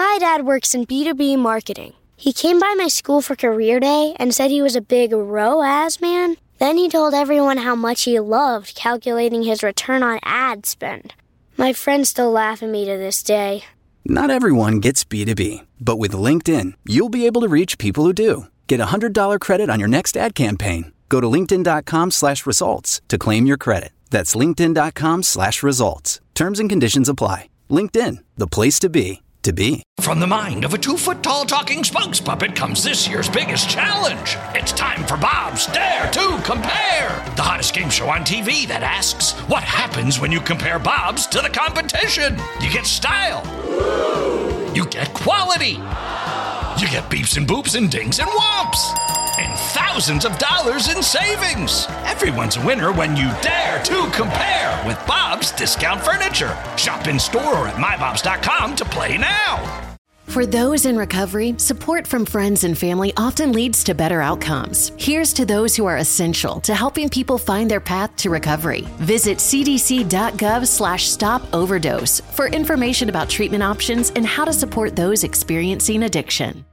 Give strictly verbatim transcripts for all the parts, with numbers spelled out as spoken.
My dad works in B two B marketing. He came by my school for career day and said he was a big R O A S man. Then he told everyone how much he loved calculating his return on ad spend. My friends still laugh at me to this day. Not everyone gets B two B, but with LinkedIn, you'll be able to reach people who do. Get a one hundred dollars credit on your next ad campaign. Go to linkedin.com slash results to claim your credit. That's linkedin.com slash results. Terms and conditions apply. LinkedIn, the place to be, to be. From the mind of a two-foot-tall talking spokes puppet comes this year's biggest challenge. It's time for Bob's Dare to Compare, the hottest game show on T V that asks, what happens when you compare Bob's to the competition? You get style. You get quality. You get beeps and boops and dings and whomps. And thousands of dollars in savings. Everyone's a winner when you dare to compare with Bob's Discount Furniture. Shop in store or at my bobs dot com to play now. For those in recovery, support from friends and family often leads to better outcomes. Here's to those who are essential to helping people find their path to recovery. Visit cdc.gov slash stop overdose for information about treatment options and how to support those experiencing addiction.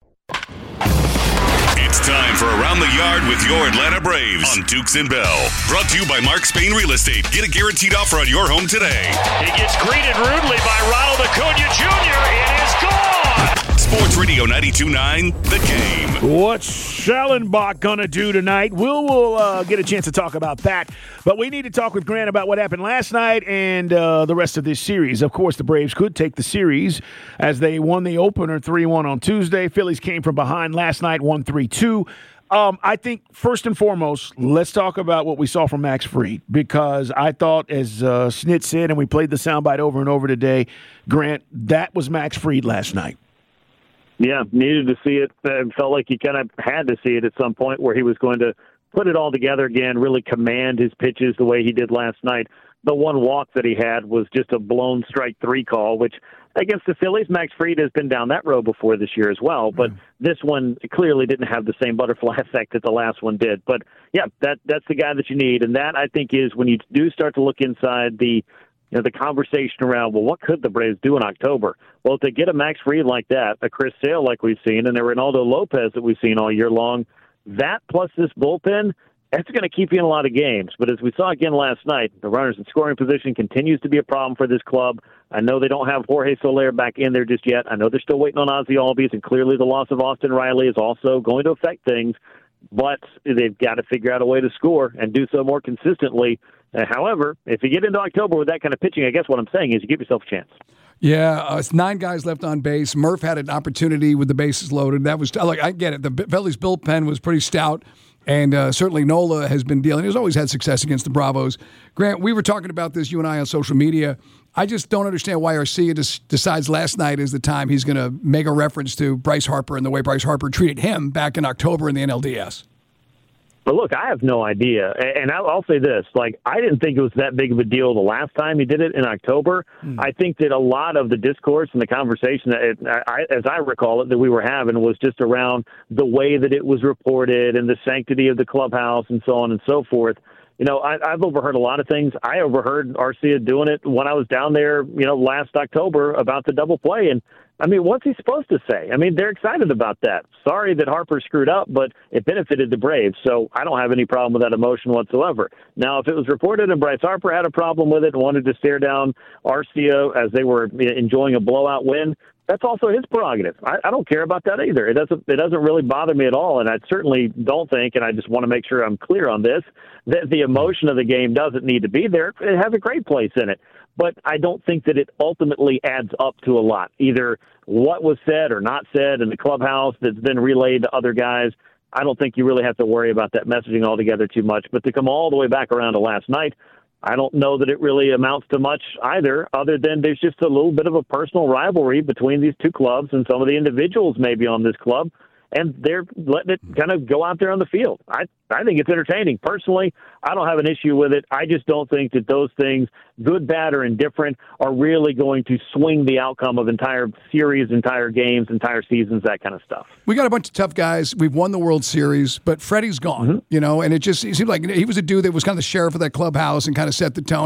It's time for Around the Yard with your Atlanta Braves on Dukes and Bell. Brought to you by Mark Spain Real Estate. Get a guaranteed offer on your home today. He gets greeted rudely by Ronald Acuna Junior It is gone! Sports Radio ninety-two point nine, The Game. What's Schellenbach going to do tonight? We'll, we'll uh, get a chance to talk about that. But we need to talk with Grant about what happened last night and uh, the rest of this series. Of course, the Braves could take the series as they won the opener three one on Tuesday. Phillies came from behind last night, one three two. Um, I think first and foremost, let's talk about what we saw from Max Fried, because I thought, as uh, Snit said, and we played the soundbite over and over today, Grant, that was Max Fried last night. Yeah, needed to see it. Uh, felt like he kind of had to see it at some point where he was going to put it all together again, really command his pitches the way he did last night. The one walk that he had was just a blown strike three call, which against the Phillies, Max Fried has been down that road before this year as well. But mm. this one clearly didn't have the same butterfly effect that the last one did. But, yeah, that that's the guy that you need. And that, I think, is when you do start to look inside the you know, the conversation around, well, what could the Braves do in October? Well, if they get a Max Fried like that, a Chris Sale like we've seen, and a Reynaldo Lopez that we've seen all year long, that plus this bullpen, that's going to keep you in a lot of games. But as we saw again last night, the runners in scoring position continues to be a problem for this club. I know they don't have Jorge Soler back in there just yet. I know they're still waiting on Ozzie Albies, and clearly the loss of Austin Riley is also going to affect things. But they've got to figure out a way to score and do so more consistently. Uh, however, if you get into October with that kind of pitching, I guess what I'm saying is you give yourself a chance. Yeah, uh, it's nine guys left on base. Murph had an opportunity with the bases loaded. That was like I get it. The Phillies bullpen was pretty stout, and uh, certainly Nola has been dealing. He's always had success against the Bravos. Grant, we were talking about this, you and I, on social media. I just don't understand why Arcia just decides last night is the time he's going to make a reference to Bryce Harper and the way Bryce Harper treated him back in October in the N L D S. But look, I have no idea. And I'll say this, like, I didn't think it was that big of a deal the last time he did it in October. Mm. I think that a lot of the discourse and the conversation, it, I, as I recall it, that we were having was just around the way that it was reported and the sanctity of the clubhouse and so on and so forth. You know, I, I've overheard a lot of things. I overheard Arcia doing it when I was down there, you know, last October about the double play. And, I mean, what's he supposed to say? I mean, they're excited about that. Sorry that Harper screwed up, but it benefited the Braves, so I don't have any problem with that emotion whatsoever. Now, if it was reported and Bryce Harper had a problem with it and wanted to stare down Arcia as they were enjoying a blowout win, that's also his prerogative. I, I don't care about that either. It doesn't it doesn't really bother me at all, and I certainly don't think, and I just want to make sure I'm clear on this, that the emotion of the game doesn't need to be there. It has a great place in it. But I don't think that it ultimately adds up to a lot, either what was said or not said in the clubhouse that's been relayed to other guys. I don't think you really have to worry about that messaging altogether too much. But to come all the way back around to last night, I don't know that it really amounts to much either, other than there's just a little bit of a personal rivalry between these two clubs and some of the individuals maybe on this club. And they're letting it kind of go out there on the field. I I think it's entertaining. Personally, I don't have an issue with it. I just don't think that those things, good, bad, or indifferent, are really going to swing the outcome of entire series, entire games, entire seasons, that kind of stuff. We got a bunch of tough guys. We've won the World Series, but Freddie's gone, mm-hmm. you know, and it just it seemed like he was a dude that was kind of the sheriff of that clubhouse and kind of set the tone.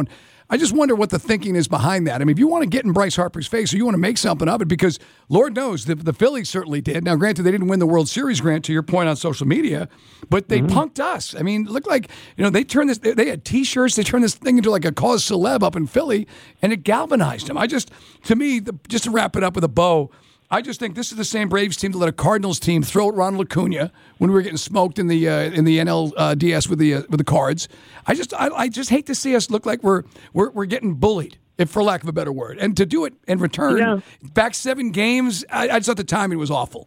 I just wonder what the thinking is behind that. I mean, if you want to get in Bryce Harper's face or you want to make something of it, because Lord knows the, the Phillies certainly did. Now, granted, they didn't win the World Series, Grant, to your point on social media, but they mm-hmm. punked us. I mean, it looked like, you know, they turned this, they, they had T-shirts, they turned this thing into like a cause celeb up in Philly, and it galvanized them. I just, to me, the, just to wrap it up with a bow, I just think this is the same Braves team that let a Cardinals team throw at Ronald Acuna when we were getting smoked in the uh, in the N L D S with the uh, with the Cards. I just I, I just hate to see us look like we're we're we're getting bullied, if for lack of a better word, and to do it in return, yeah. back seven games. I, I just thought the timing was awful.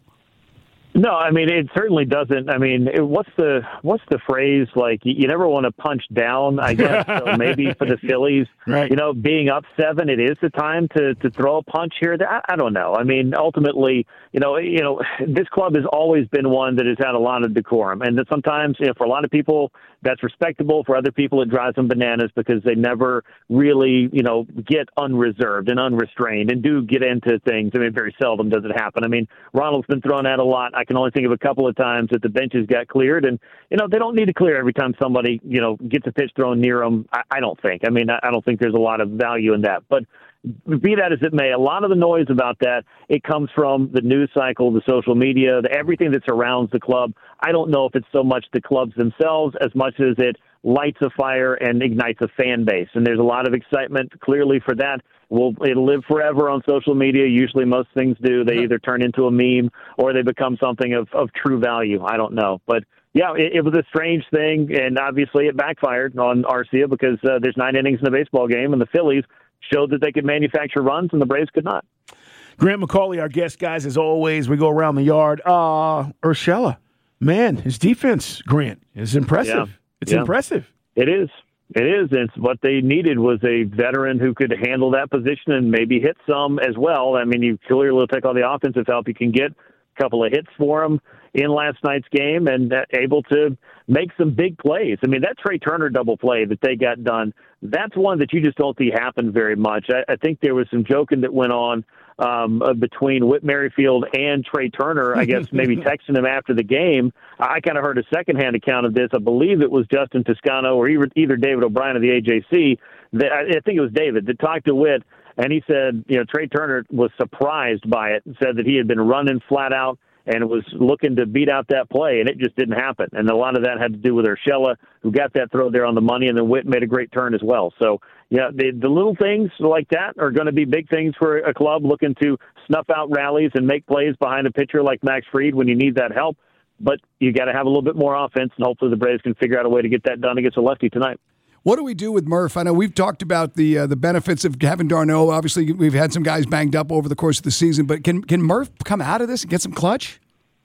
No, I mean, it certainly doesn't. I mean, it, what's the what's the phrase? Like, you, you never want to punch down, I guess. So maybe for the Phillies, right. you know, being up seven, it is the time to, to throw a punch here. I, I don't know. I mean, ultimately, you know, you know, this club has always been one that has had a lot of decorum. And that sometimes, you know, for a lot of people, that's respectable. For other people, it drives them bananas because they never really, you know, get unreserved and unrestrained and do get into things. I mean, very seldom does it happen. I mean, Ronald's been thrown out a lot. I can only think of a couple of times that the benches got cleared. And, you know, they don't need to clear every time somebody, you know, gets a pitch thrown near them. I, I don't think. I mean, I, I don't think there's a lot of value in that. But be that as it may, a lot of the noise about that, it comes from the news cycle, the social media, the, everything that surrounds the club. I don't know if it's so much the clubs themselves as much as it lights a fire and ignites a fan base. And there's a lot of excitement clearly for that. Will it'll live forever on social media. Usually most things do. They either turn into a meme or they become something of, of true value. I don't know. But yeah, it, it was a strange thing, and obviously it backfired on Arcia because uh, there's nine innings in a baseball game, and the Phillies showed that they could manufacture runs, and the Braves could not. Grant McCauley, our guest, guys, as always. We go around the yard. Uh, Urshela, man, his defense, Grant, is impressive. Yeah. It's yeah. impressive. It is. It is. And what they needed was a veteran who could handle that position and maybe hit some as well. I mean, you clearly will take all the offensive help you can get. A couple of hits for him in last night's game and uh, able to make some big plays. I mean, that Trey Turner double play that they got done, that's one that you just don't see happen very much. I, I think there was some joking that went on um, uh, between Whit Merrifield and Trey Turner, I guess maybe texting him after the game. I kind of heard a secondhand account of this. I believe it was Justin Toscano or either, either David O'Brien of the A J C. That, I think it was David that talked to Whit, and he said, you know, Trey Turner was surprised by it and said that he had been running flat out and was looking to beat out that play, and it just didn't happen. And a lot of that had to do with Urshela, who got that throw there on the money, and then Whit made a great turn as well. So, yeah, the, the little things like that are going to be big things for a club looking to snuff out rallies and make plays behind a pitcher like Max Fried when you need that help. But you got to have a little bit more offense, and hopefully the Braves can figure out a way to get that done against a lefty tonight. What do we do with Murph? I know we've talked about the uh, the benefits of having d'Arnaud. Obviously, we've had some guys banged up over the course of the season, but can can Murph come out of this and get some clutch?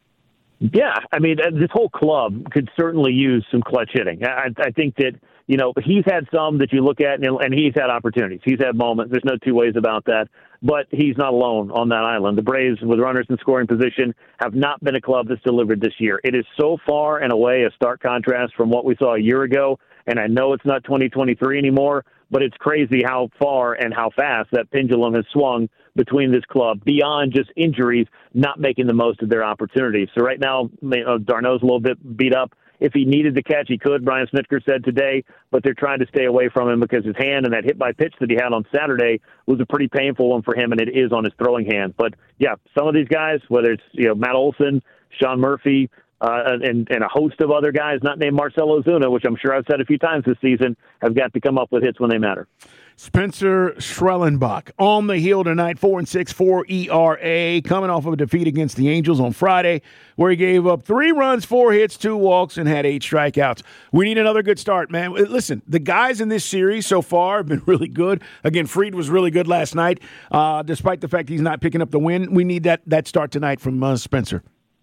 Yeah, I mean, this whole club could certainly use some clutch hitting. I, I think that, you know, he's had some that you look at, and, and he's had opportunities. He's had moments. There's no two ways about that. But he's not alone on that island. The Braves, with runners in scoring position, have not been a club that's delivered this year. It is so far and away a stark contrast from what we saw a year ago. And I know it's not twenty twenty-three anymore, but it's crazy how far and how fast that pendulum has swung between this club beyond just injuries, not making the most of their opportunities. So right now, you know, d'Arnaud's a little bit beat up. If he needed to catch, he could, Brian Snitker said today, but they're trying to stay away from him because his hand and that hit by pitch that he had on Saturday was a pretty painful one for him, and it is on his throwing hand. But, yeah, some of these guys, whether it's, you know, Matt Olson, Sean Murphy, Uh, and, and a host of other guys not named Marcell Ozuna, which I'm sure I've said a few times this season, have got to come up with hits when they matter. Spencer Strellenbach on the hill tonight, four and six, four E R A, coming off of a defeat against the Angels on Friday, where he gave up three runs, four hits, two walks, and had eight strikeouts. We need another good start, man. Listen, the guys in this series so far have been really good. Again, Fried was really good last night, uh, despite the fact he's not picking up the win. We need that that start tonight from uh, Spencer.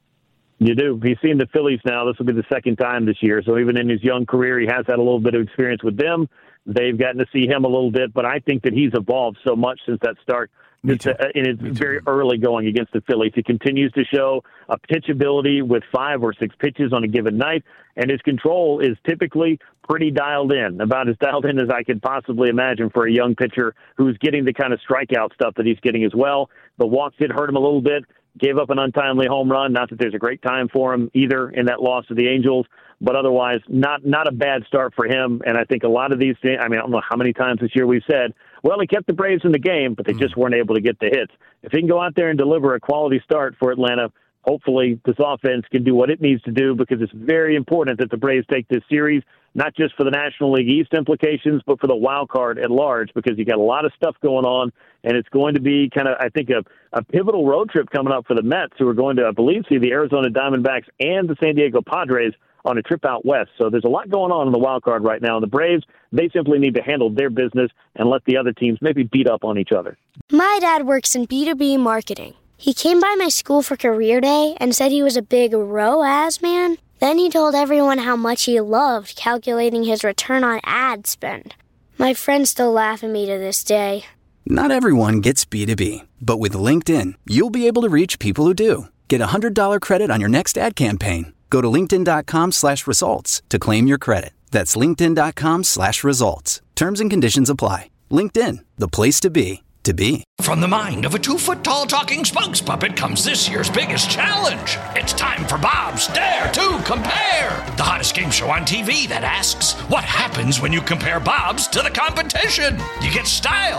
You do. He's seen the Phillies now. This will be the second time this year. So even in his young career, he has had a little bit of experience with them. They've gotten to see him a little bit, but I think that he's evolved so much since that start Me too. Uh, and it's very early going against the Phillies. He continues to show a pitchability with five or six pitches on a given night, and his control is typically pretty dialed in, about as dialed in as I could possibly imagine for a young pitcher who's getting the kind of strikeout stuff that he's getting as well. The walks did hurt him a little bit, gave up an untimely home run. Not that there's a great time for him either in that loss to the Angels, but otherwise not not a bad start for him. And I think a lot of these things, I mean, I don't know how many times this year we've said, well, he kept the Braves in the game, but they just weren't able to get the hits. If he can go out there and deliver a quality start for Atlanta, hopefully this offense can do what it needs to do, because it's very important that the Braves take this series, not just for the National League East implications, but for the wild card at large, because you got a lot of stuff going on, and it's going to be kind of, I think, a, a pivotal road trip coming up for the Mets, who are going to, I believe, see the Arizona Diamondbacks and the San Diego Padres on a trip out west. So there's a lot going on in the wild card right now. And the Braves, they simply need to handle their business and let the other teams maybe beat up on each other. My dad works in B two B marketing. He came by my school for career day and said he was a big R O A S man. Then he told everyone how much he loved calculating his return on ad spend. My friends still laugh at me to this day. Not everyone gets B two B, but with LinkedIn, you'll be able to reach people who do. Get a one hundred dollars credit on your next ad campaign. Go to linkedin.com slash results to claim your credit. That's linkedin.com slash results. Terms and conditions apply. LinkedIn, the place to be, to be. From the mind of a two-foot-tall talking spokes puppet comes this year's biggest challenge. It's time for Bob's Dare to Compare, the hottest game show on T V that asks, what happens when you compare Bob's to the competition? You get style.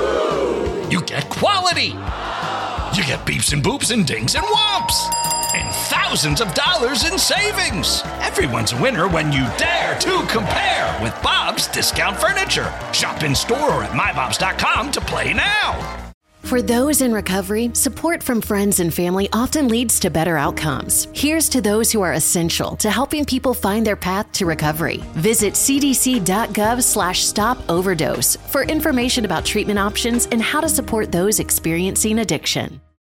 You get quality. You get beeps and boops and dings and whomps. And thousands of dollars in savings. Everyone's a winner when you dare to compare with Bob's Discount Furniture. Shop in store or at my bobs dot com to play now. For those in recovery, support from friends and family often leads to better outcomes. Here's to those who are essential to helping people find their path to recovery. Visit cdc.gov slash stop overdose for information about treatment options and how to support those experiencing addiction.